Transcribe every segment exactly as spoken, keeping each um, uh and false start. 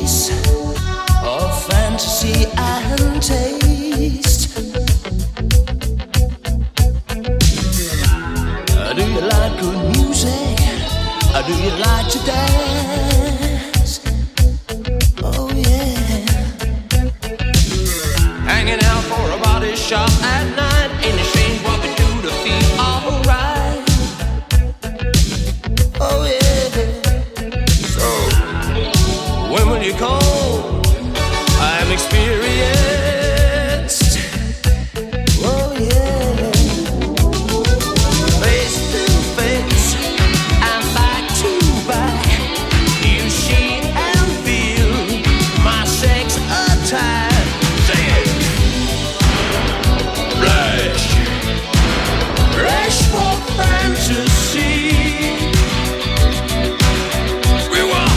masterpiece of fantasy and taste. Do you like good music? Do you like to dance? Oh yeah. Hanging out for a body shop at night. Ain't it strange what we do to feel alright? Oh yeah. So when will you come? I'm experienced. Oh yeah. Face to face and back to back, you see and feel my sex attack. Say it. Rush, rush for fantasy. We want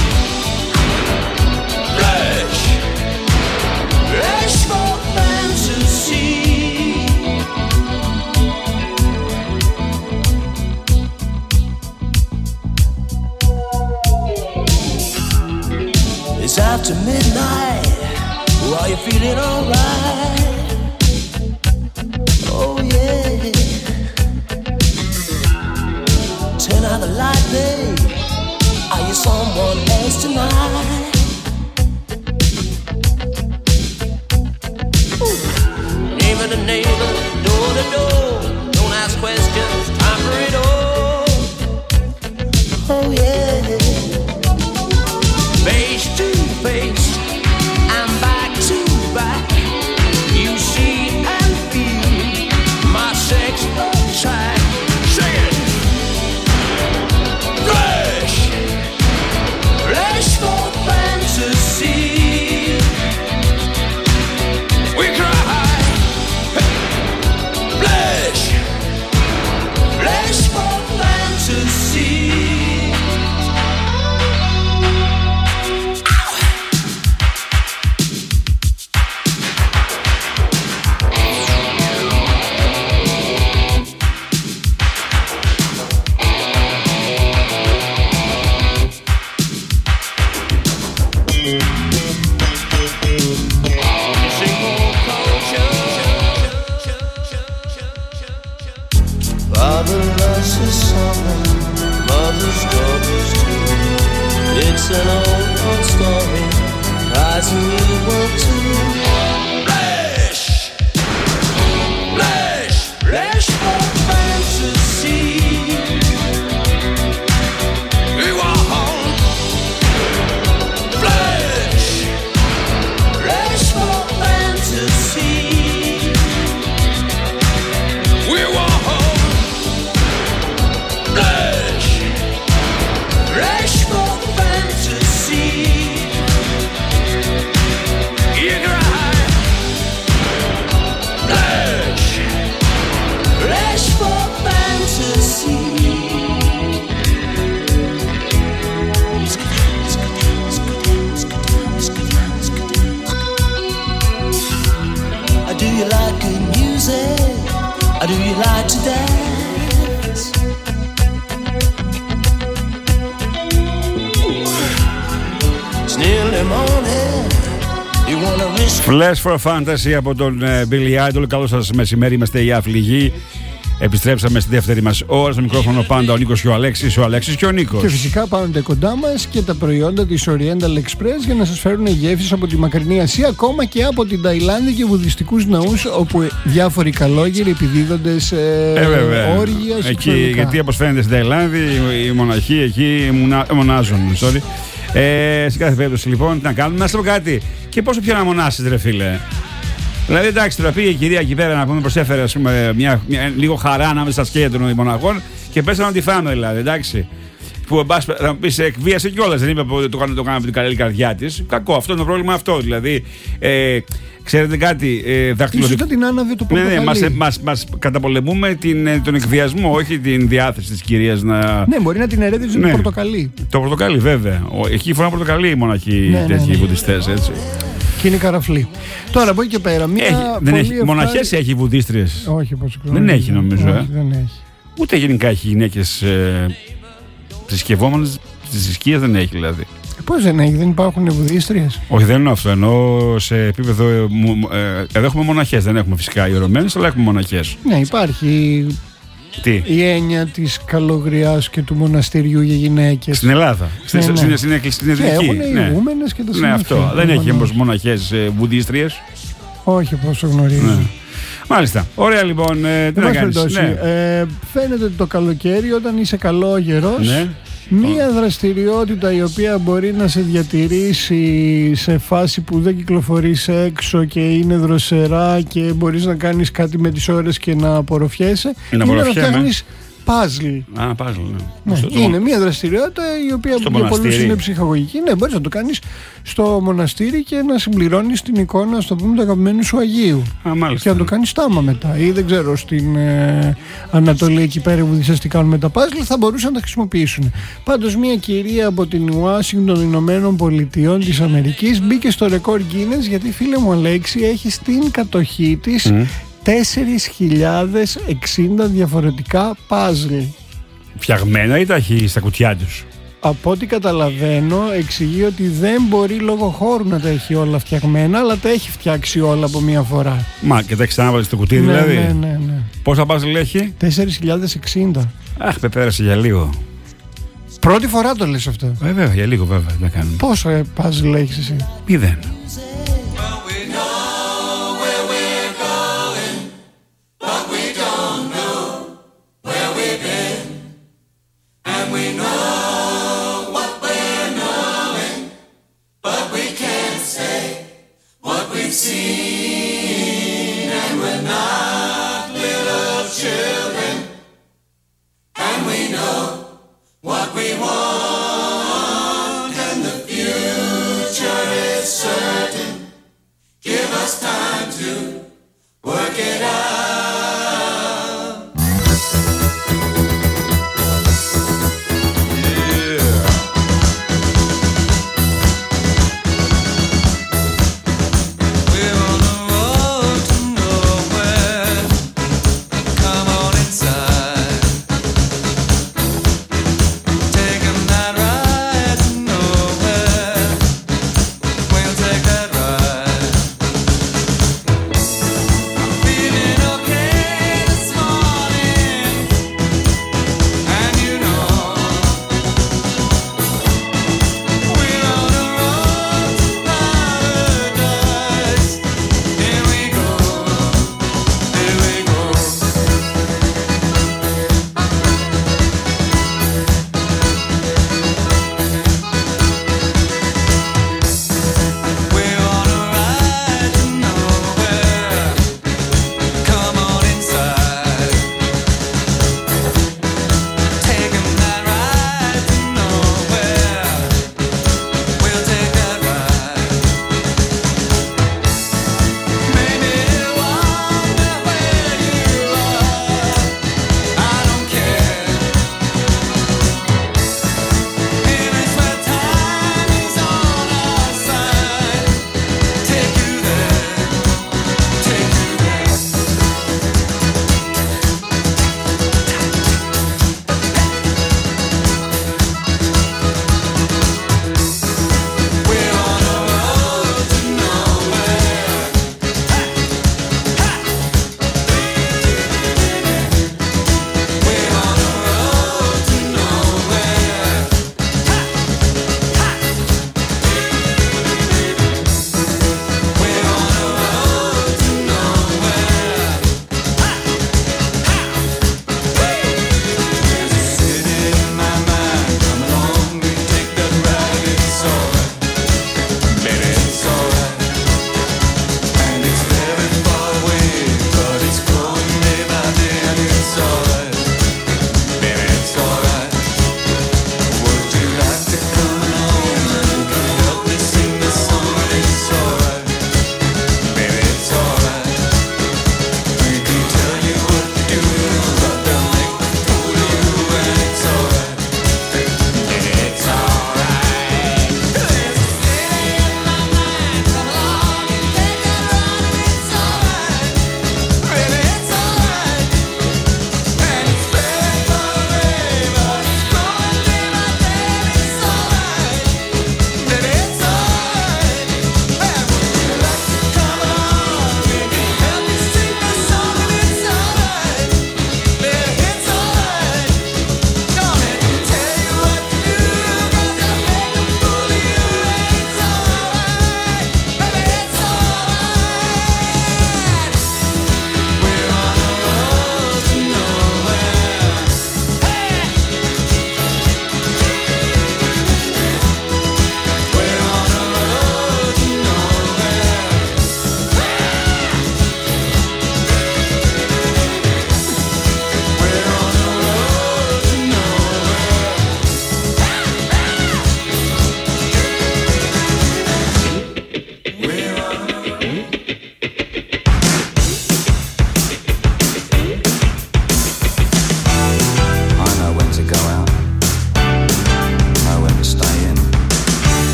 rush, rush for fantasy. It's after midnight. Are you feeling alright? Oh yeah. Turn out the light, babe. Are you someone else tonight? Ooh. Neighbor to neighbor, door to door. Don't ask questions, time for it all. Oh yeah. Face to face and back to back, you see and feel my sex attack. Say it. Rush, rush for fantasy. We cry, blush, blush for fantasy. Father loves his son, mother's daughters too. It's an old, old story, rising new world too. Flash, flash, flash for fantasy. We want flash, flash for fantasy. We want Rush, rush for fantasy. You cry, rush, rush for fantasy. Do you like good music? Do you like to dance? Flash for Fantasy από τον Billy Idol. Καλό σας μεσημέρι, είμαστε οι Αφληγοί. Επιστρέψαμε στη δεύτερη μας ώρα. Στο μικρόφωνο πάντα ο Νίκος και ο Αλέξης, ο Αλέξης και ο Νίκος. Και φυσικά πάνε κοντά μας και τα προϊόντα της Oriental Express για να σας φέρουν γεύσεις από τη μακρινή Ασία, ακόμα και από την Ταϊλάνδη και βουδιστικούς ναούς, όπου διάφοροι καλόγεροι επιδίδονται σε ε, όργια εκεί, γιατί όπως φαίνεται στην Ταϊλάνδη οι μοναχοί εκεί μονα, μονάζουν. Sorry. Ε, σε κάθε περίπτωση λοιπόν, τι να κάνουμε, να σας πω κάτι. Και πόσο πιο να μονάσεις, ρε φίλε. Δηλαδή, εντάξει, τώρα πήγε η κυρία εκεί πέρα να πούμε, προσέφερε ας πούμε, μια, μια, λίγο χαρά ανάμεσα στα σκέια των μοναχών και πέσανε να τη φάμε, δηλαδή, εντάξει. Που θα μου πει, εκβίασε κιόλας, δεν είπε που το κάνω από την καλή καρδιά της. Κακό, αυτό είναι το πρόβλημα αυτό. Δηλαδή, ε, ξέρετε κάτι, ε, δακτυλοδεικτικό. Ίσως την άναβε το πορτοκαλί. Ναι, ναι, μας, μας, μας καταπολεμούμε την, τον εκβιασμό, όχι την διάθεση της κυρίας να. Ναι, μπορεί να την ερέδιζε ναι. το πορτοκαλί. Το πορτοκαλί, βέβαια. Εκεί φορά πορτοκαλί οι μοναχοί ναι, τέτοιοι ναι, ναι, βουδιστές, έτσι. Και είναι καραφλή. Τώρα από εκεί και πέρα. Μια έχει, δεν έχει, ευχάρι... μοναχές έχει βουδίστριες. Όχι, πώς ξέρω. Δεν έχει νομίζω. Όχι, ε. δεν έχει. Ούτε γενικά έχει γυναίκες ε, θρησκευόμενες, τις θρησκείες δεν έχει δηλαδή. Πώς δεν έχει, δεν υπάρχουν βουδίστριες? Όχι, δεν εννοώ αυτό. Εννοώ σε επίπεδο. Ε, εδώ έχουμε μοναχές, δεν έχουμε φυσικά ιερωμένες, αλλά έχουμε μοναχές. Ναι, υπάρχει. Τι? Η έννοια της καλογριάς και του μοναστηριού για γυναίκες. Στην Ελλάδα. Στην, ναι, ναι. στην, στην, στην, στην Και έχουν ναι. οι ηγούμενες και τα Ναι, συνήθεια. αυτό. Δεν έχει όμως μοναχές ε, βουδίστριες. Όχι, πόσο γνωρίζω. Ναι. Μάλιστα. Ωραία λοιπόν. Ε, τι να κάνεις. Ναι. Ε, φαίνεται ότι το καλοκαίρι, όταν είσαι καλόγερος, Ναι. μία δραστηριότητα η οποία μπορεί να σε διατηρήσει σε φάση που δεν κυκλοφορείς έξω και είναι δροσερά και μπορείς να κάνεις κάτι με τις ώρες και να απορροφιέσαι, Να είναι να απορροφιέμαι. φτιάχνεις puzzle. Α, πάζλ, ναι. Ναι, Στο- το- είναι μια δραστηριότητα η οποία Στο για πολλούς μοναστήρι. είναι ψυχαγωγική. Ναι, μπορείς να το κάνεις στο μοναστήρι και να συμπληρώνεις την εικόνα, στο πούμε, του αγαπημένου σου Αγίου. Α, μάλιστα. Και να το κάνεις τάμα μετά. Ή δεν ξέρω, στην ε, Ανατολή εκεί πέρα που δεις τι κάνουν με τα puzzle, θα μπορούσαν να τα χρησιμοποιήσουν. Πάντως, μια κυρία από την Ουάσιγκτον των Ηνωμένων Πολιτειών της Αμερικής μπήκε στο ρεκόρ Guinness, γιατί, φίλε μου Αλέξη, έχει στην κατοχή της Μμ. τέσσερις χιλιάδες εξήντα διαφορετικά puzzle. Φτιαγμένα ή τα έχει στα κουτιά τους? Από ό,τι καταλαβαίνω, εξηγεί ότι δεν μπορεί λόγω χώρου να τα έχει όλα φτιαγμένα, αλλά τα έχει φτιάξει όλα από μία φορά. Μα και τα έχει ξανάβαλει στο κουτί, Ναι, δηλαδή. ναι, ναι, ναι. Πόσα πάζλ έχει? τέσσερις χιλιάδες εξήντα. Αχ, πεπέρασε για λίγο. Πρώτη φορά το λες αυτό. Βέβαια, για λίγο βέβαια. Δεν κάνουμε. Πόσο ε, puzzle έχεις εσύ? Μηδέν. Take a night ride to nowhere. We'll take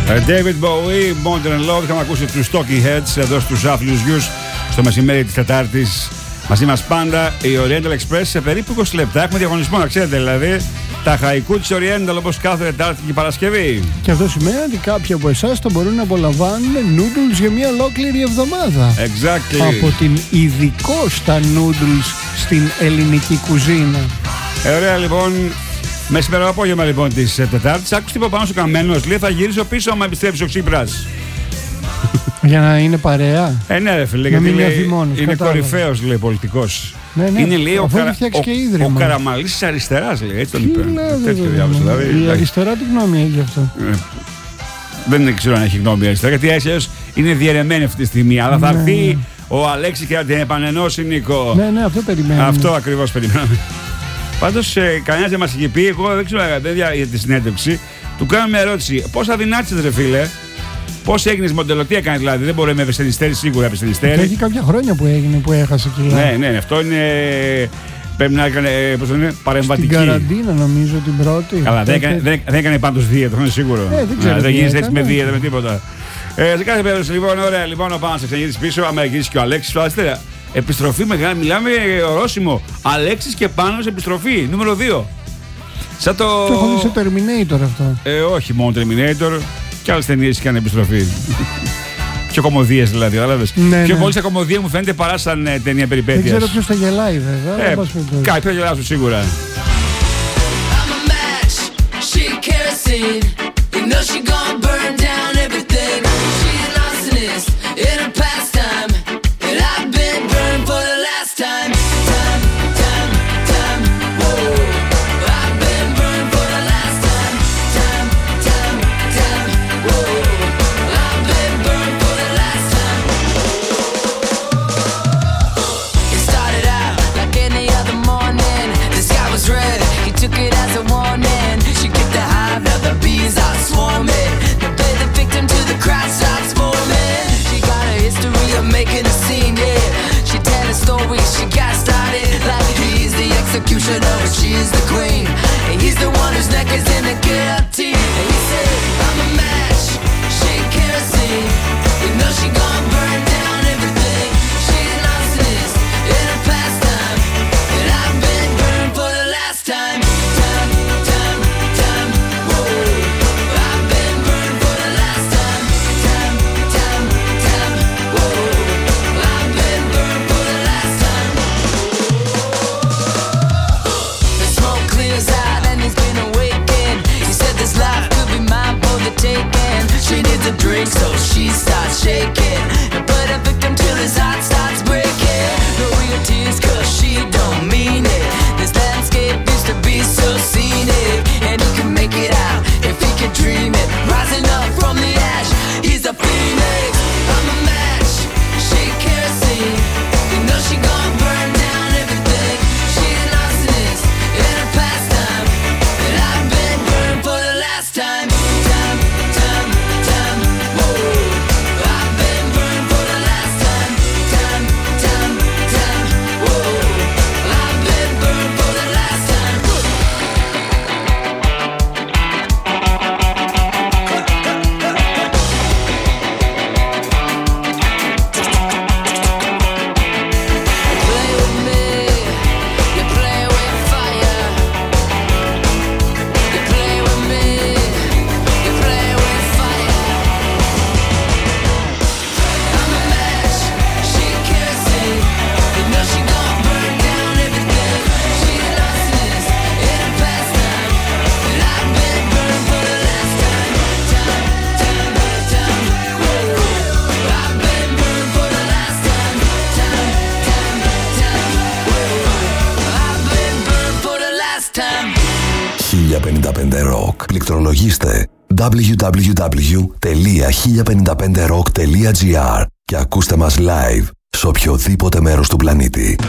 David Bowie, Modern Love. Είχαμε ακούσει τους Talking Heads εδώ στους Άφλιους Γιους στο μεσημέρι της Τετάρτης. Μαζί μας πάντα η Oriental Express σε περίπου είκοσι λεπτά. Έχουμε διαγωνισμό, να ξέρετε, δηλαδή τα χαϊκού της Oriental όπως κάθε Τετάρτη και Παρασκευή. Και αυτό σημαίνει ότι κάποιοι από εσάς θα μπορούν να απολαμβάνουν noodles για μια ολόκληρη εβδομάδα. Exactly. Από την ειδικό στα noodles στην ελληνική κουζίνα. Ε, ωραία λοιπόν. Μεσημερινό απόγευμα λοιπόν της Τετάρτης. Άκουσε τι είπα πάνω στο Καμένος. Λέει θα γυρίσω πίσω άμα επιστρέψει ο Ξύπρας. Για να είναι παρέα. Ε, ναι, ρε φίλε, να γιατί λέει, μόνος, είναι κατάλαβα. κορυφαίος, λέει, πολιτικός. Ναι, ναι, είναι, λέει, ο, καρα... ο, ο Καραμαλής της αριστεράς, λέει, έτσι τον είπε. Δηλαδή, η αριστερά τι γνώμη έχει γι' αυτό. Ε, δεν ξέρω αν έχει γνώμη η αριστερά, γιατί έτσι είναι διαιρεμένη αυτή τη στιγμή. Αλλά θα έρθει ναι. ο Αλέξης και θα την επανενώσει, Νίκο. Ναι, ναι, αυτό περιμένουμε. Αυτό ακριβώς περιμένουμε. Πάντως, ε, κανένας δεν μας είχε πει, εγώ δεν ξέρω παιδιά, για τη συνέντευξη, του κάναμε μια ερώτηση. Πώς αδυνάτησες, ρε φίλε, πώς έγινες μοντέλο, τι έκανες δηλαδή, δεν μπορεί με Βεσσενιστέρη, σίγουρα Βεσσενιστέρη. Έχει κάποια χρόνια που έγινε που έχασε κιλά. Ναι, ναι, αυτό είναι. Πρέπει να έκανε, πώς το είναι, παρεμβατική. Στην καραντίνα νομίζω την πρώτη. Καλά, δεν έκανε, δεν, δεν έκανε πάντως δίαιτα, αυτό είναι σίγουρο. Ε, δεν ξέρω. Α, δεν γίνεις έτσι με δίαιτα, με τίποτα. Ε, σε κάθε περίπτωση, λοιπόν, ωραία, λοιπόν, ο Πάνας εξαγγείλεις πίσω, άμα γυρίσει και ο Αλέξης, φανταστείτε. Επιστροφή μεγάλη, μιλάμε ορόσημο. Αλέξης και Πάνος επιστροφή, νούμερο δύο. Σαν το. Το έχω δει σε Terminator αυτό. Ε, όχι μόνο Terminator, και άλλες ταινίες είχαν επιστροφή. Πιο κομμωδίες δηλαδή, κατάλαβες. Ναι, πιο ναι. πολύ στα κομμωδία μου φαίνεται παρά σαν ε, ταινία περιπέτειας. Δεν ξέρω ποιος θα γελάει βέβαια. Ε, κάτι θα γελάσουν σίγουρα. She's the queen, and he's the one whose neck is in the guillotine. And he said, I'm a match, she kerosene. You know she gon' burn down everything. She's an arsonist in her pastime, and I've been burned for the last time. Time, time, time, whoa. I've been burned for the last time. Time, time, time, whoa. I've been burned for the last time. Out and he's been awakened. He said this life could be mine for the taking. She needs a drink so she starts shaking and put a victim till his heart starts breaking. No real tears cause she don't mean it. This landscape used to be so scenic, and he can make it out if he can dream it. Rising up from the ash, he's a phoenix. I'm a match, she kerosene. You know she gon' burn down everything. She's an arsonist in her pastime, and I've been burned for the last time. Time, time, time, whoa. I've been burned for the last time. Time, time, time, whoa. I've been burned for the last time. Play with me, you play with fire. You play with me, you play with fire. I'm a match, she kerosene. You know she gon' burn down everything. She's an arsonist in her pastime, and I've been burned for the last time. Time, time, time, whoa. I've been burned for the last time. Time, time, time, whoa. I've been burned for the last time. χίλια πενήντα πέντε Rock. Πληκτρολογήστε double-u double-u double-u τελεία χίλια πενήντα πέντε rock τελεία gr και ακούστε μας live σε οποιοδήποτε μέρος του πλανήτη.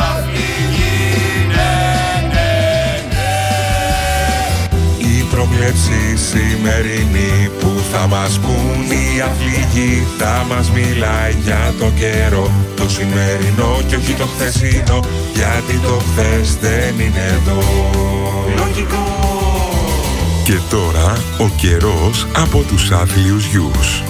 Οι πρόβλεψη σημερινή που θα μας πουν οι αφλήγοι. Θα μας μιλάει για το καιρό, το σημερινό και όχι το χθεσινό, γιατί το χθες δεν είναι εδώ. Λογικό. Και τώρα ο καιρός από τους άθλιους γιους.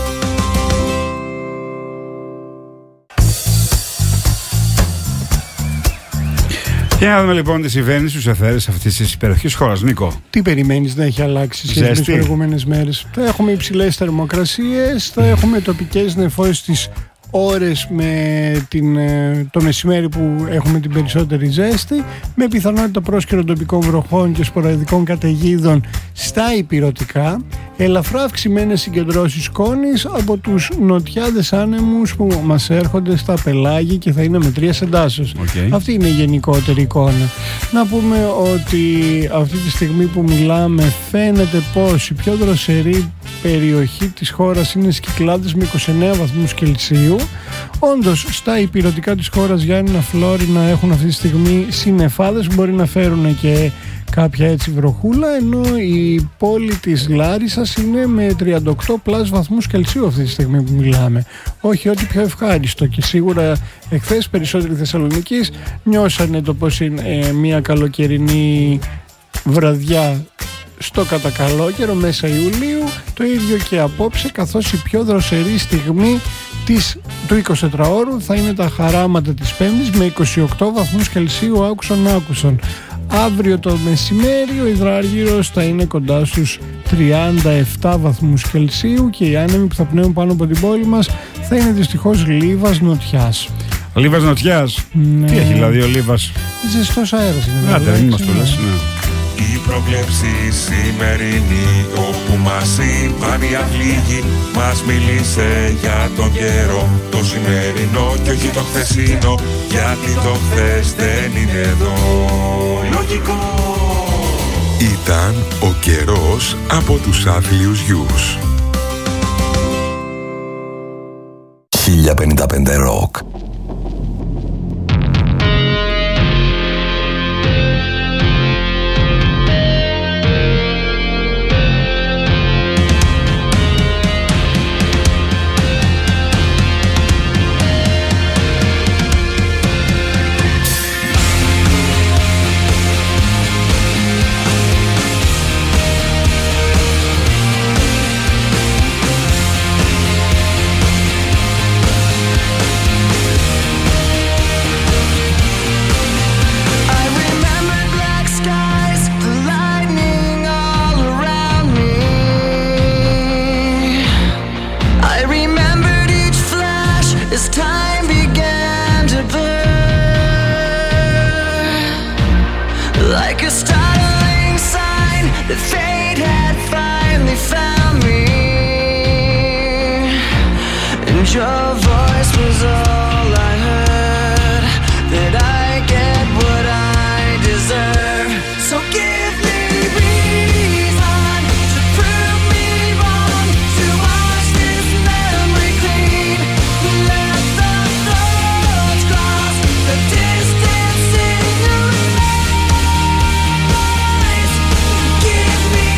Για να δούμε λοιπόν τι συμβαίνει στους εθέρες αυτής της υπεροχής χώρας. Νίκο, τι περιμένεις να έχει αλλάξει σχέση με τις προηγούμενες μέρες? Θα έχουμε υψηλές θερμοκρασίες, θα έχουμε τοπικές νεφώσεις στις ώρες με την, το μεσημέρι που έχουμε την περισσότερη ζέστη, με πιθανότητα πρόσκαιρων τοπικών βροχών και σποραδικών καταιγίδων στα υπηρωτικά, ελαφρά αυξημένες συγκεντρώσεις σκόνης από τους νοτιάδες άνεμους που μας έρχονται στα πελάγη και θα είναι μετρίας εντάσσεως. Okay. Αυτή είναι η γενικότερη εικόνα. Να πούμε ότι αυτή τη στιγμή που μιλάμε φαίνεται πως η πιο δροσερή περιοχή της χώρας είναι στις Κυκλάδες με είκοσι εννέα βαθμούς Κελσίου. Όντως στα υπηρωτικά της χώρας, Γιάννηνα, Φλόρινα, έχουν αυτή τη στιγμή συννεφάδες που μπορεί να φέρουν και κάποια έτσι βροχούλα, ενώ η πόλη της Λάρισσας είναι με τριάντα οκτώ πλάς βαθμούς Κελσίου αυτή τη στιγμή που μιλάμε. Όχι ό,τι πιο ευχάριστο, και σίγουρα εχθές περισσότεροι Θεσσαλονικείς νιώσανε το πως είναι ε, μια καλοκαιρινή βραδιά στο κατακαλό καιρό μέσα Ιουλίου. Το ίδιο και απόψε, καθώς η πιο δροσερή στιγμή της, του εικοσιτετράωρου θα είναι τα χαράματα της Πέμπτης με είκοσι οκτώ βαθμούς Κελσίου άκουσον άκουσον. Αύριο το μεσημέρι ο υδράργυρος θα είναι κοντά στους τριάντα επτά βαθμούς Κελσίου και οι άνεμοι που θα πνέουν πάνω από την πόλη μας θα είναι δυστυχώς λίβας νοτιάς. Λίβας νοτιάς? Ναι. Τι έχει δηλαδή ο λίβας? Ζεστός αέρας είναι. Άντε, μην μας το λες, ναι. Η πρόβλεψη σημερινή όπου μας είπαν οι αφλήγοι, μας μίλησε για τον καιρό, το σημερινό και όχι το χθεσινό, γιατί το χθες δεν είναι εδώ. Λογικό. Ήταν ο καιρός από τους άθλιους γιους. χίλια πενήντα πέντε Rock. Give me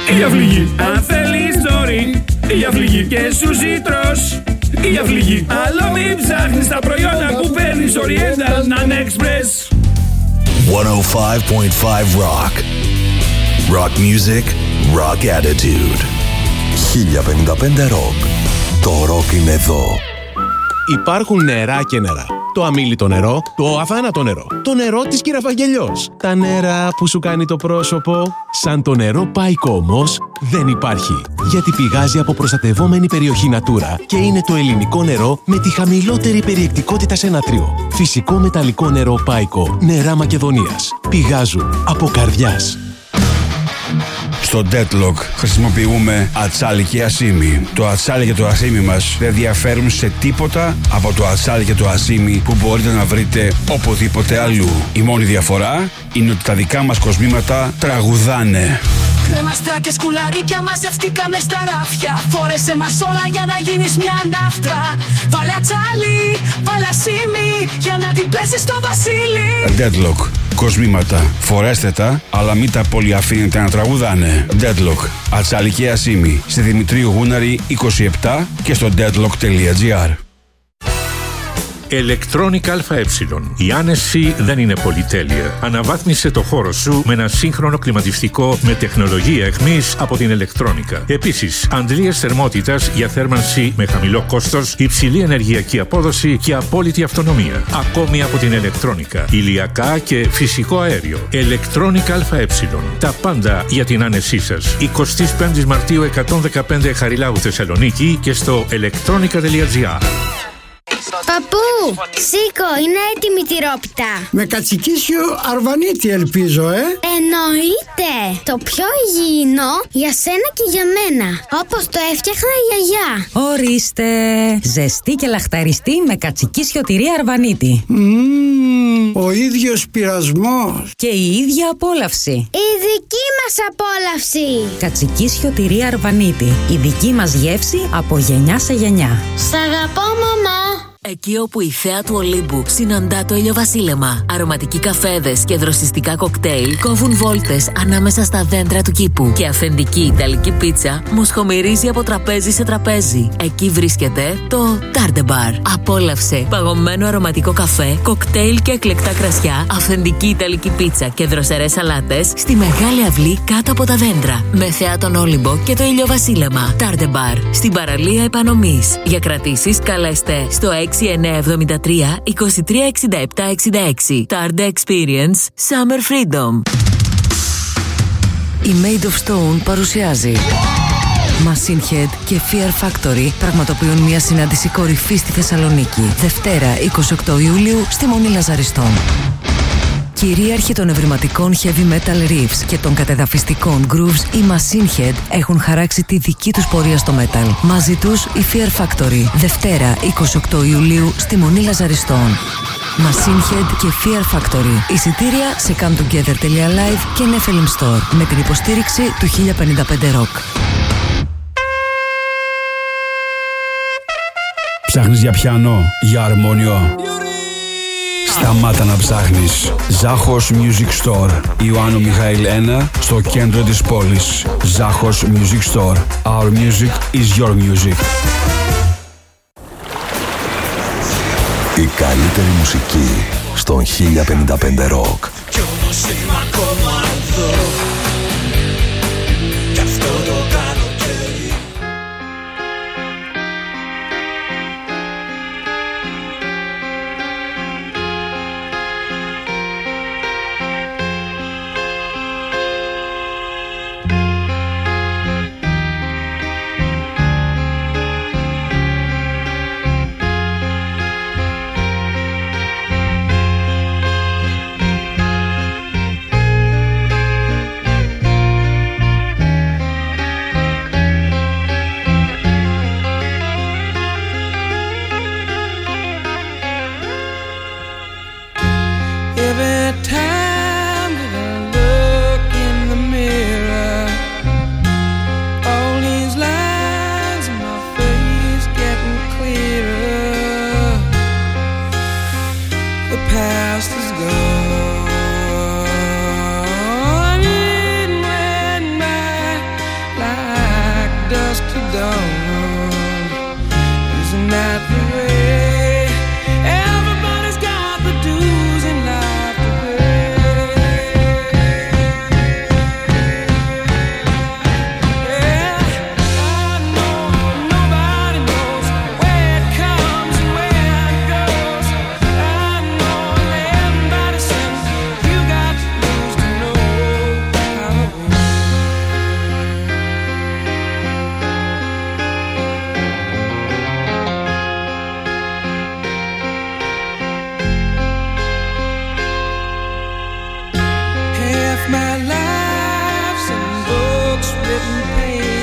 Για φληγή, αν θέλεις δωρή. Για φληγή και σουσί τρως. Για φληγή, άλλο μην ψάχνεις τα προϊόντα που παίρνεις Oriental Nan Express. εκατόν πέντε κόμμα πέντε Rock. Rock music, rock attitude. χίλια πενήντα πέντε Rock. Το rock είναι εδώ. Υπάρχουν νερά και νερά. Το αμίλητο νερό, το αθάνατο νερό, το νερό της Κυραφαγγελιός. Τα νερά που σου κάνει το πρόσωπο. Σαν το νερό Πάικο όμως δεν υπάρχει. Γιατί πηγάζει από προστατευόμενη περιοχή Natura και είναι το ελληνικό νερό με τη χαμηλότερη περιεκτικότητα σε νατρίο. Φυσικό μεταλλικό νερό Πάικο, νερά Μακεδονίας. Πηγάζουν από καρδιάς. Στο Deadlock χρησιμοποιούμε ατσάλι και ασίμι. Το ατσάλι και το ασίμι μας δεν διαφέρουν σε τίποτα από το ατσάλι και το ασίμι που μπορείτε να βρείτε οπουδήποτε αλλού. Η μόνη διαφορά είναι ότι τα δικά μας κοσμήματα τραγουδάνε. Κρέμαστρα και σκουλαρίκια μαζευτήκαμε στα ράφια. Φόρεσε μας όλα για να γίνεις μια ναύτρα. Βάλε ατσάλι, βάλε ασίμι για να την πέσεις στο βασίλι. Deadlock. Κοσμήματα. Φορέστε τα, αλλά μην τα πολύ αφήνετε να τραγουδάνε. Deadlock. Ατσάλι και ασίμι. Στη Δημητρίου Γούναρη είκοσι επτά και στο deadlock τελεία gr. Electronic ΑΕ. Η άνεση δεν είναι πολυτέλεια. Αναβάθμισε το χώρο σου με ένα σύγχρονο κλιματιστικό με τεχνολογία εχμής από την Electronica. Επίσης, αντλίες θερμότητας για θέρμανση με χαμηλό κόστος, υψηλή ενεργειακή απόδοση και απόλυτη αυτονομία. Ακόμη από την Electronica. Ηλιακά και φυσικό αέριο. Electronic ΑΕ. Τα πάντα για την άνεσή σας. εικοστή πέμπτη Μαρτίου εκατόν δεκαπέντε Χαριλάου Θεσσαλονίκη και στο electronica τελεία gr. Παππού, σήκω, είναι έτοιμη η τυρόπιτα. Με κατσικίσιο αρβανίτη ελπίζω, ε. Εννοείται. Το πιο υγιεινό για σένα και για μένα. Όπως το έφτιαχνα η γιαγιά. Ορίστε. Ζεστή και λαχταριστή με κατσικίσιο τυρί αρβανίτη. Mm, ο ίδιος πειρασμός. Και η ίδια απόλαυση. Η δική μας απόλαυση. Κατσικίσιο τυρί αρβανίτη. Η δική μας γεύση από γενιά σε γενιά. Σ' αγαπώ, μαμά. Εκεί όπου η θέα του Ολύμπου συναντά το ηλιοβασίλεμα, αρωματικοί καφέδες και δροσιστικά κοκτέιλ κόβουν βόλτες ανάμεσα στα δέντρα του κήπου και αυθεντική ιταλική πίτσα μοσχομυρίζει από τραπέζι σε τραπέζι. Εκεί βρίσκεται το Tarde Bar. Απόλαυσε παγωμένο αρωματικό καφέ, κοκτέιλ και εκλεκτά κρασιά, αυθεντική ιταλική πίτσα και δροσερές σαλάτες στη μεγάλη αυλή κάτω από τα δέντρα. Με θέα τον Όλυμπο και το ηλιοβασίλεμα. Tarde Bar. Στην παραλία Επανομής. Για κρατήσεις καλέστε στο έξι εννιά εβδομήντα τρία είκοσι τρία εξήντα επτά εξήντα έξι. Tarde Experience Summer Freedom. Η Made of Stone παρουσιάζει Machine Head και Fear Factory πραγματοποιούν μια συνάντηση κορυφή στη Θεσσαλονίκη. Δευτέρα εικοστή ογδόη Ιουλίου στη Μονή Λαζαριστών. Κυρίαρχοι των ευρηματικών heavy metal riffs και των κατεδαφιστικών grooves, οι Machine Head έχουν χαράξει τη δική τους πορεία στο metal. Μαζί τους η Fear Factory. Δευτέρα εικοστή ογδόη Ιουλίου στη Μονή Λαζαριστών. Machine Head και Fear Factory. Εισιτήρια σε come together τελεία live και Nephilim Store με την υποστήριξη του χίλια πενήντα πέντε Rock. Ψάχνεις για πιανό, για αρμόνιο. Σταμάτα να ψάχνεις. Ζάχος Music Store. Ιωάννου Μιχαήλ ένα στο κέντρο της πόλης. Ζάχος Music Store. Our music is your music. Η καλύτερη μουσική στον χίλια πενήντα πέντε Rock. Κι όμως είμαι ακόμα εδώ. Κι αυτό το καλοκαίρι.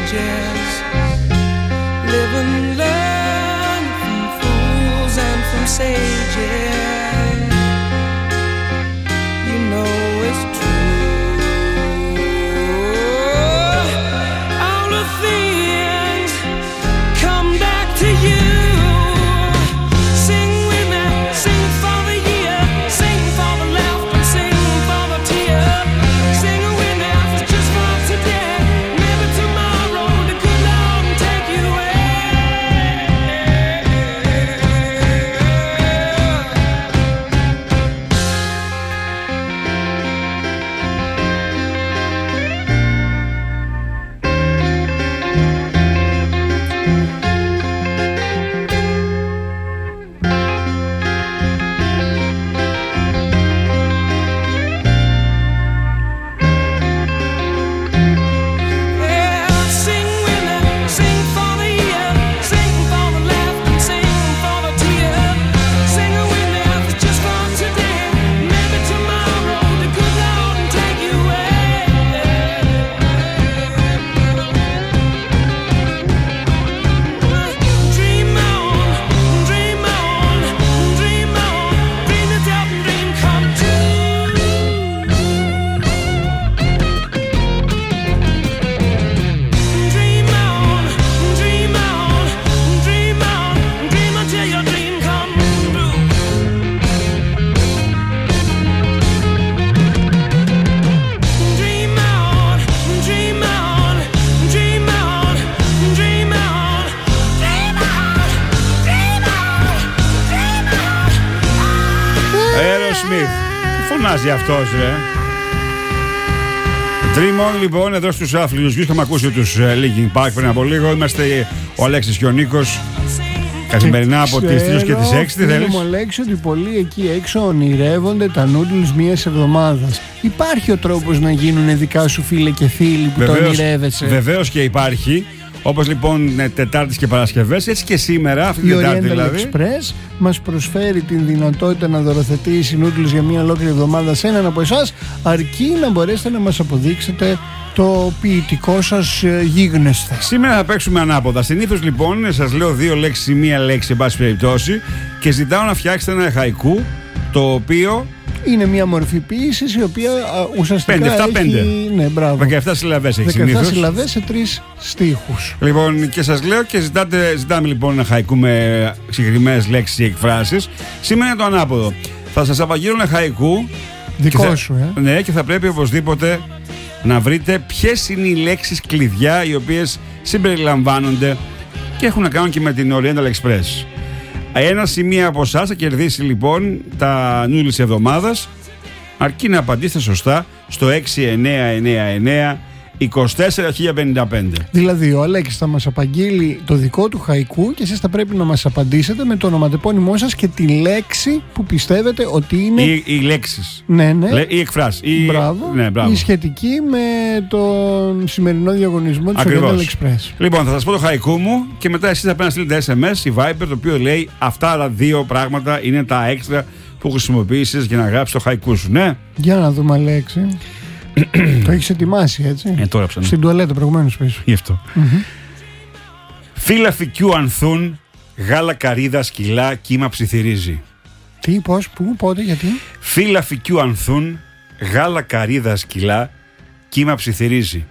ages. Live and learn from fools and from sages. You know it's true. All the things come back to you. Sing with me, sing for the year, sing for the laughter, and sing for the tear. Sing with me just for today. Maybe tomorrow the good Lord will take you away. φωνάζει αυτός, ρε. Dream On, λοιπόν, εδώ στους Άφλιους Γιους. Είχαμε ακούσει τους Linkin Park πριν από λίγο. Είμαστε ο Αλέξης και ο Νίκος. Καθημερινά από τις τρεις και τις έξι. Τι θέλεις? Μου Αλέξη, ότι πολλοί εκεί έξω ονειρεύονται τα noodles μιας εβδομάδας. Υπάρχει ο τρόπος να γίνουν δικά σου φίλε και φίλοι που βεβαίως, το ονειρεύεσαι? Βεβαίως και υπάρχει. Όπως λοιπόν Τετάρτες και Παρασκευές, έτσι και σήμερα, αυτή την Τετάρτη δηλαδή. Η Oriental Express μας προσφέρει την δυνατότητα να δωροθετήσει νούτλους για μια ολόκληρη εβδομάδα σε έναν από εσάς, αρκεί να μπορέσετε να μας αποδείξετε το ποιητικό σας γίγνεσθε. Σήμερα θα παίξουμε ανάποδα. Συνήθως λοιπόν σας λέω δύο λέξεις ή μία λέξη, εν πάση περιπτώσει, και ζητάω να φτιάξετε ένα χαϊκού, το οποίο είναι μια μορφή ποίησης η οποία α, ουσιαστικά πέντε, εφτά, έχει... πέντε. Ναι, μπράβο. δεκαεπτά συλλαβές έχει συνήθως. δεκαεπτά συλλαβές σε τρεις στίχους. Λοιπόν, και σας λέω και ζητάτε, ζητάμε λοιπόν ένα χαϊκού με συγκεκριμένες λέξεις ή εκφράσεις. Σήμερα είναι το ανάποδο. Θα σας απαγγείλω ένα χαϊκού. Δικό θα, σου, ε. Ναι, και θα πρέπει οπωσδήποτε να βρείτε ποιες είναι οι λέξεις κλειδιά οι οποίες συμπεριλαμβάνονται και έχουν να κάνουν και με την Oriental Express. Ένα σημείο από εσάς θα κερδίσει λοιπόν τα νούδλς εβδομάδας, αρκεί να απαντήσετε σωστά στο έξι εννιά εννιά εννιά είκοσι τέσσερα χίλια πενήντα πέντε. Δηλαδή ο Αλέξης θα μας απαγγείλει το δικό του χαϊκού και εσείς θα πρέπει να μας απαντήσετε με το ονοματεπώνυμό σας και τη λέξη που πιστεύετε ότι είναι. Οι, οι λέξεις. Ναι, ναι. Λέ, η εκφράση. Η... Μπράβο. Ναι, μπράβο. Η σχετική με τον σημερινό διαγωνισμό της Oriental Express. Λοιπόν, θα σας πω το χαϊκού μου και μετά εσείς θα πρέπει να στείλετε ες εμ ες ή Viber, το οποίο λέει αυτά τα δύο πράγματα είναι τα έξτρα που χρησιμοποιήσεις για να γράψεις το χαϊκού σου, ναι. Για να δούμε, Αλέξη. Το έχεις ετοιμάσει, έτσι? Ε, τώρα ψάχνω. Στην τουαλέτα προηγουμένως πίσω. Γι' αυτό. Mm-hmm. Φύλλα φυκιού ανθούν, γάλα καρύδα σκυλά, κύμα ψιθυρίζει. Τι, πώς, πού, πότε, γιατί? Φύλλα φυκιού ανθούν, γάλα καρύδα σκυλά, κύμα ψιθυρίζει.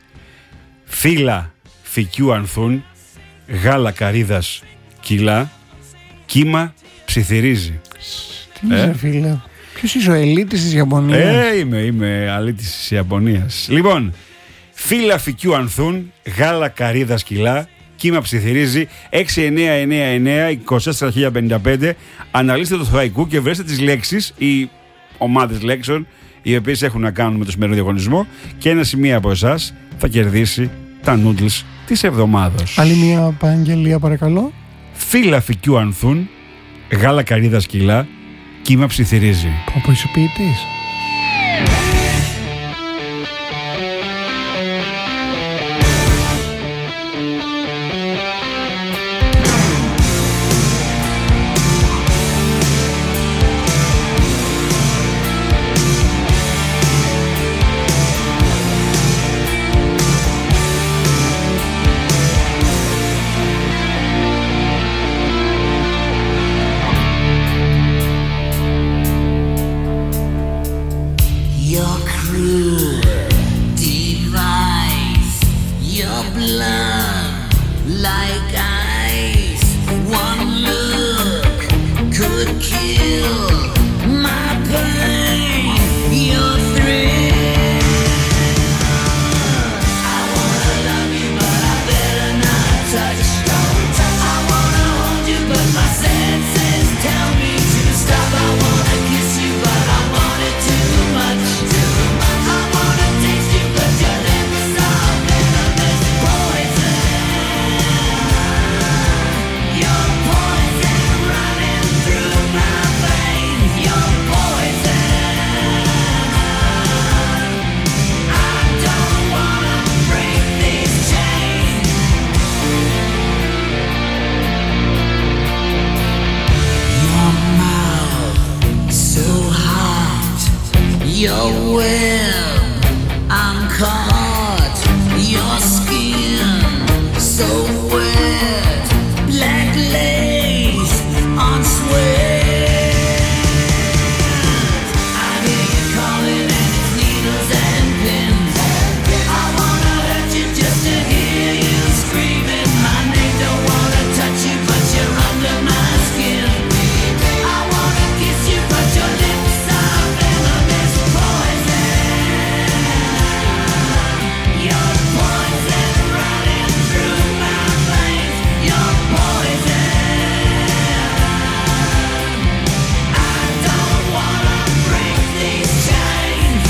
Φύλλα φυκιού ανθούν, γάλα καρύδας σκυλά, κύμα ψιθυρίζει. Τι είσαι, ε? φίλε? Ποιος είσαι, ο ελίτης της Ιαπωνίας? Ε, είμαι, είμαι αλήτης της Ιαπωνίας. Λοιπόν, φύλλα φυκιού ανθούν, γάλα καρύδα σκυλά, κύμα ψιθυρίζει. Έξι εννιά εννιά εννιά είκοσι τέσσερα χίλια πενήντα πέντε. Αναλύστε το χαϊκού και βρέστε τις λέξεις ή ομάδες λέξεων οι οποίες έχουν να κάνουν με το σημερινό διαγωνισμό, και ένα σημείο από εσάς θα κερδίσει τα noodles της εβδομάδας. Άλλη μια παραγγελία, παρακαλώ. Φύλλα φυκιού ανθούν, γάλα καρύδα σκυλά, κύμα ψιθυρίζει. Πω, είσαι ποιητής. device. Your blood like ice. One look could kill my pain. Your thrill. I wanna love you, but I better not touch. I wanna hold you, but my senses tell me to stop. I wanna kiss you, but I want it too much. I wanna taste you, but your lips are venomous poison. Your poison running through my veins. Your poison. I don't wanna break these chains. Your mouth so hot. Your web, I'm caught. Your skin so wet. Black lace on sweat. I hear you calling and it's needles and pins. I wanna hurt you just to hear you screaming my name. Don't wanna touch you, but you're under my skin. I wanna kiss you, but your lips are venomous poison. Your poison running through my veins. Your poison. I don't wanna break these chains.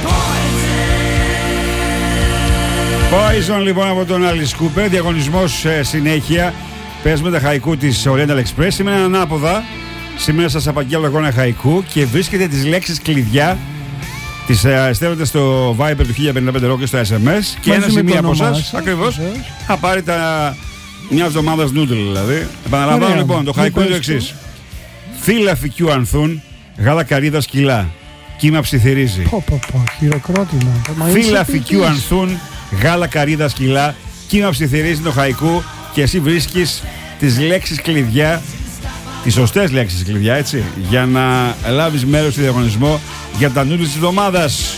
Poison. Poison λοιπόν από τον Alice Cooper. Διαγωνισμός ε, συνέχεια. Παίζουμε τα χαϊκού της Oriental Express. Σήμερα είναι ανάποδα. Σήμερα σας απαγγέλω εγώ ένα χαϊκού και βρίσκετε τις λέξεις κλειδιά. Τις ε, στέλνετε στο Viber του χίλια πενήντα πέντε Rock και στο ες εμ ες. Και ένα ή μία από εσάς ακριβώς θα πάρει τα μια εβδομάδα noodle δηλαδή. Επαναλαμβάνω Ωραία. λοιπόν, το χαϊκού είναι το πες το. εξής. Φύλλα φυκιού ανθούν, γάλα καρύδα σκυλά. Κύμα ψιθυρίζει. Πω, πω, πω, χειροκρότημα. Μα Φύλλα είσαι φυκιού ποιητής. ανθούν, γάλα καρύδα σκυλά. Κύμα ψιθυρίζει το χαϊκού και εσύ βρίσκεις τις λέξεις κλειδιά, τις σωστές λέξεις κλειδιά, έτσι, για να λάβεις μέρος στο διαγωνισμό για τα noodles της εβδομάδας.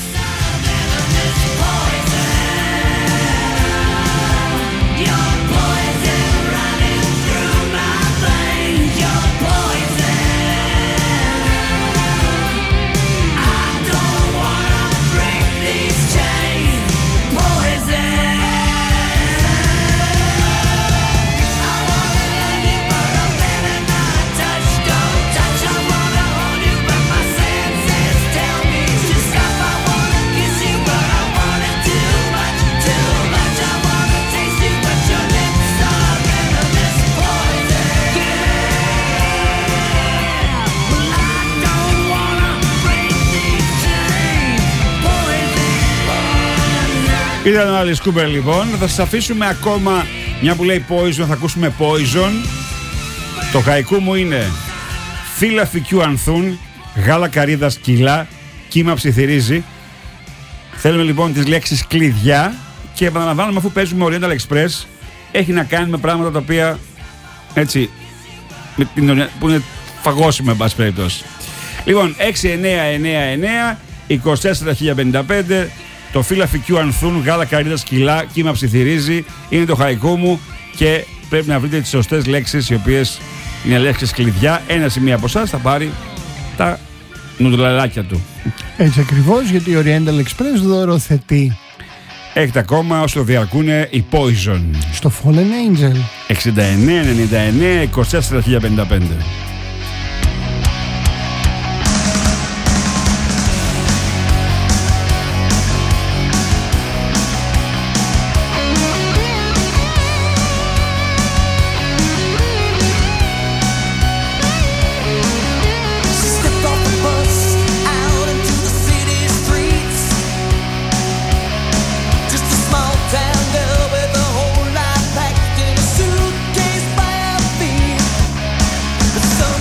Ήταν ο Alice Cooper λοιπόν. Θα σας αφήσουμε ακόμα, μια που λέει Poison, θα ακούσουμε Poison. Το χαϊκού μου είναι φύλλα φυκιού ανθούν, γάλα καρύδα σκυλά, κύμα ψιθυρίζει. Θέλουμε λοιπόν τις λέξεις κλειδιά και επαναλαμβάνουμε, αφού παίζουμε Oriental Express, έχει να κάνει με πράγματα τα οποία έτσι, με την, που είναι φαγώσιμα εν πάση περιπτώσει. Λοιπόν, έξι εννιά εννιά εννιά είκοσι τέσσερα χίλια πενήντα πέντε. Το φύλλα φυκιού ανθούν, γάλα καρύδα σκυλά, κύμα ψιθυρίζει. Είναι το χαϊκού μου και πρέπει να βρείτε τις σωστές λέξεις, οι οποίες είναι λέξεις κλειδιά. Ένα ή μία από εσάς θα πάρει τα νουντραλάκια του. Έτσι ακριβώς, γιατί η Oriental Express δωροθετεί. Έχετε ακόμα όσο διαρκούνε η Poison. Στο Fallen Angel. εξήντα εννιά ενενήντα εννιά είκοσι τέσσερα χίλια πενήντα πέντε. So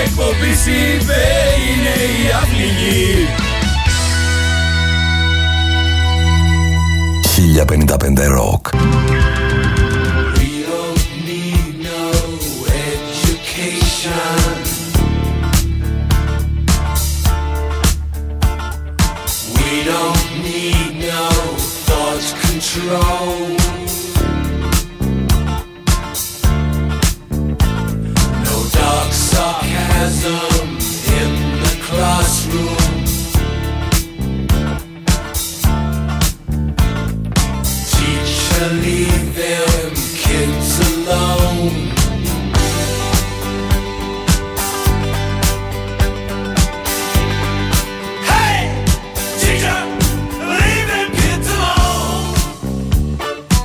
εκπομπή είπε είναι η αυληγή. χίλια πενήντα πέντε Rock. Control. No dark sarcasm in the classroom. Teacher, leave them kids alone. Hey, teacher, leave them kids alone.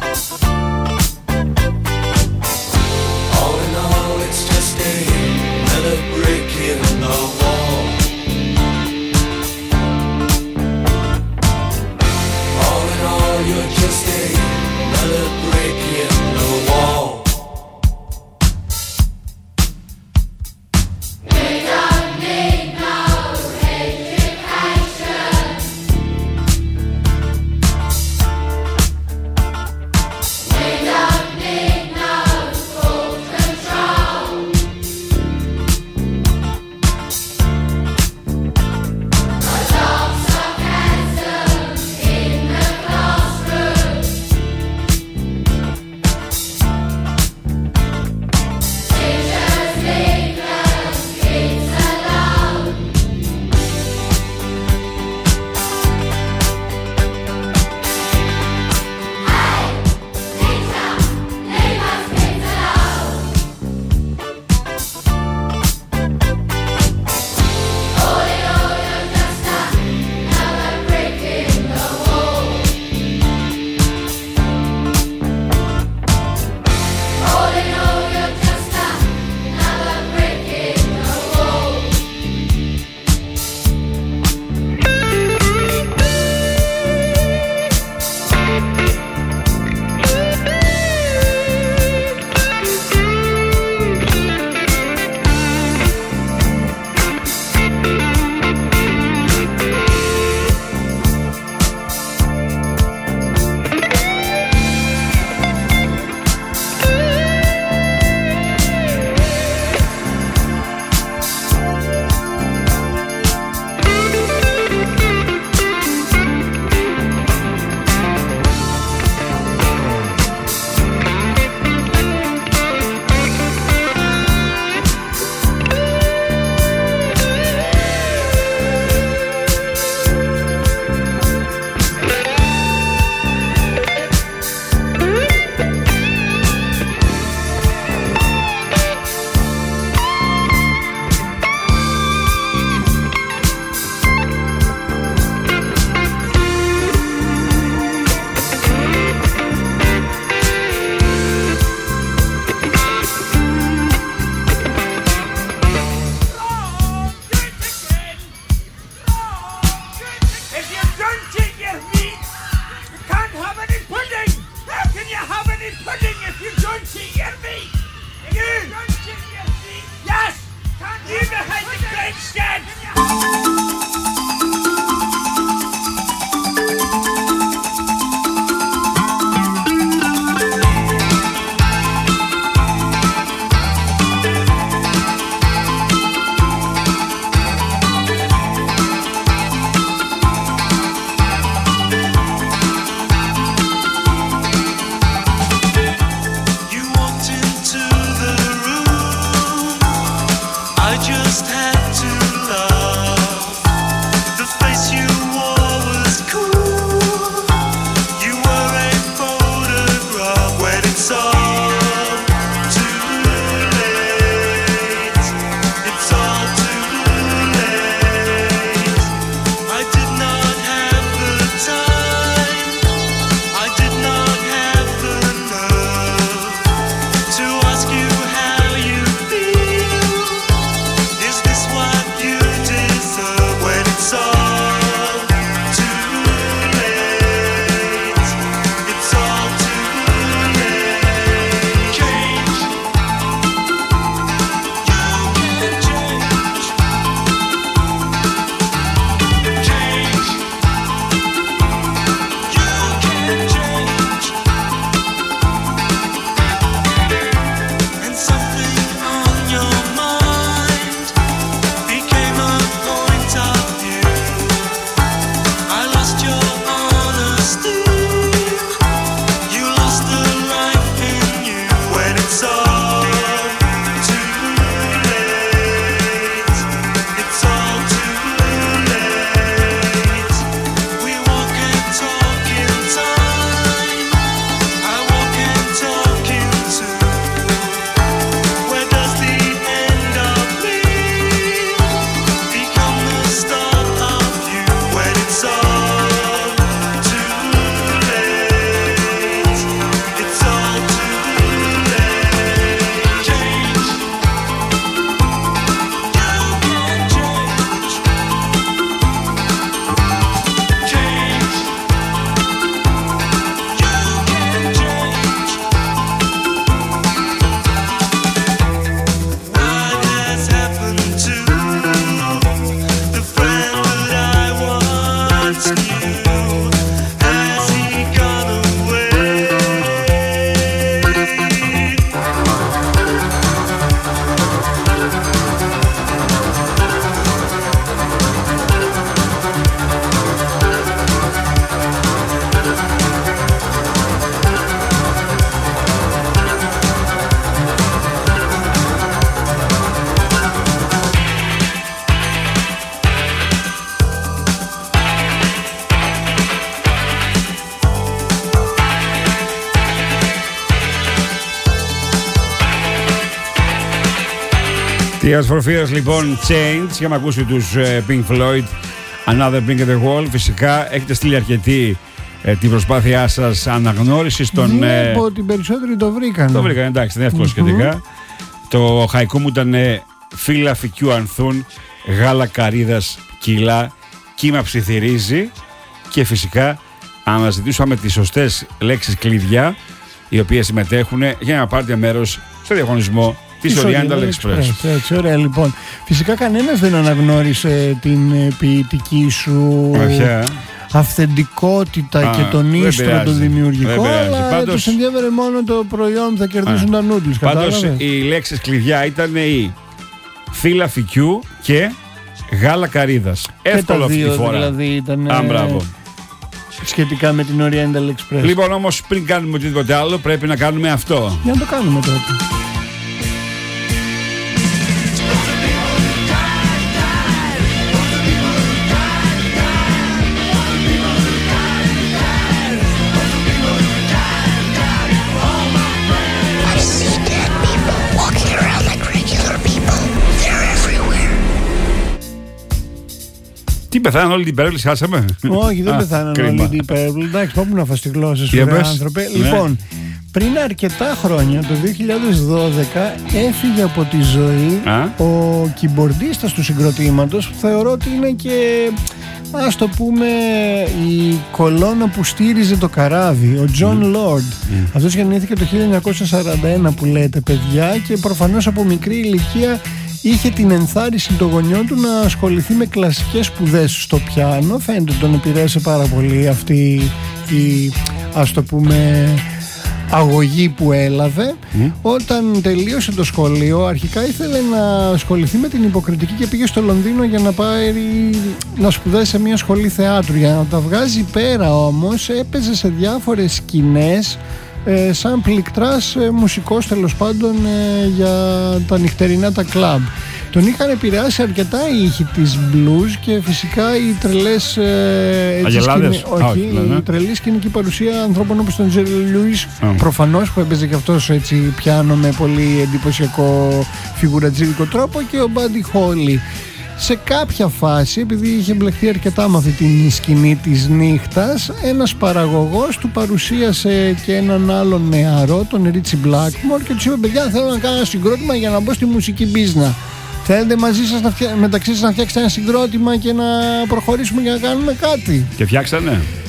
Tears for Fears λοιπόν, Change. Είχαμε ακούσει τους ε, Pink Floyd, Another Brick in the Wall. Φυσικά έχετε στείλει αρκετή ε, την προσπάθειά σας αναγνώρισης των... Βλέπω ότι περισσότεροι το βρήκαν. Το βρήκαν, εντάξει, είναι εύκολο mm-hmm. σχετικά. Το χαϊκού μου ήταν ε, φύλλα φυκιού ανθούν, γάλα καρύδας κιλά, κύμα ψιθυρίζει. Και φυσικά αναζητούσαμε τις σωστές λέξεις κλειδιά οι οποίες συμμετέχουν για να πάρετε μέρος στο διαγωνισμό της Oriental Express. Express. Έτσι, ωραία λοιπόν. Φυσικά κανένας δεν αναγνώρισε την ποιητική σου Αχιά. αυθεντικότητα Α, και τον ίστρο το δημιουργικό, αλλά πάντως... τους ενδιαφέρε μόνο το προϊόν που θα κερδίσουν Α. τα νούτλους. Πάντως οι λέξεις κλειδιά ήταν οι φύλλα φυκιού και γάλα καρύδας. Εύκολο αυτή τη φορά. Δηλαδή ήταν... Α, μπράβο. Σχετικά με την Oriental Express. Λοιπόν, όμως πριν κάνουμε οτιδήποτε άλλο πρέπει να κάνουμε αυτό. Για να το κάνουμε τότε. Τι, πεθάναν όλοι την Purple, χάσαμε? Όχι, δεν πεθάναν όλοι την Purple. Εντάξει, πάμε να φας τη γλώσσα σου, ρε άνθρωπε. Ναι. Λοιπόν, πριν αρκετά χρόνια, το δύο χιλιάδες δώδεκα, έφυγε από τη ζωή Α? ο κιμπορντίστας του συγκροτήματος, που θεωρώ ότι είναι και, ας το πούμε, η κολόνα που στήριζε το καράβι, ο John mm. Lord. Mm. Αυτός γεννήθηκε το χίλια εννιακόσια σαράντα ένα που λέτε, παιδιά, και προφανώς από μικρή ηλικία είχε την ενθάρρυνση των γονιών του να ασχοληθεί με κλασικές σπουδές στο πιάνο. Φαίνεται ότι τον επηρέασε πάρα πολύ αυτή η, ας το πούμε, αγωγή που έλαβε. Mm. Όταν τελείωσε το σχολείο, αρχικά ήθελε να ασχοληθεί με την υποκριτική και πήγε στο Λονδίνο για να πάει να σπουδάσει σε μια σχολή θεάτρου. Για να τα βγάζει πέρα όμως, έπαιζε σε διάφορες σκηνές Ε, σαν πληκτράς ε, μουσικός, τέλος πάντων, ε, για τα νυχτερινά τα κλαμπ. Τον είχαν επηρεάσει αρκετά οι ήχοι της blues και φυσικά οι τρελές ε, Αγελάδες σκηνη... Όχι, oh, ναι, ναι. η τρελή σκηνική παρουσία ανθρώπων όπως τον Τζέρι Λούις, oh. προφανώς, που έπαιζε και αυτός έτσι πιάνο με πολύ εντυπωσιακό φιγουρατζίδικο τρόπο, και ο Μπάντι Χόλι. Σε κάποια φάση, επειδή είχε μπλεχτεί αρκετά με αυτή την σκηνή της νύχτας, ένας παραγωγός του παρουσίασε και έναν άλλον νεαρό, τον Ρίτσι Μπλάκμορ, και τους είπε: παιδιά, θέλω να κάνω ένα συγκρότημα για να μπω στη μουσική μπίζνα. Θέλετε μαζί σας να φτια... μεταξύ σας να φτιάξετε ένα συγκρότημα και να προχωρήσουμε και να κάνουμε κάτι? Και φτιάξανε.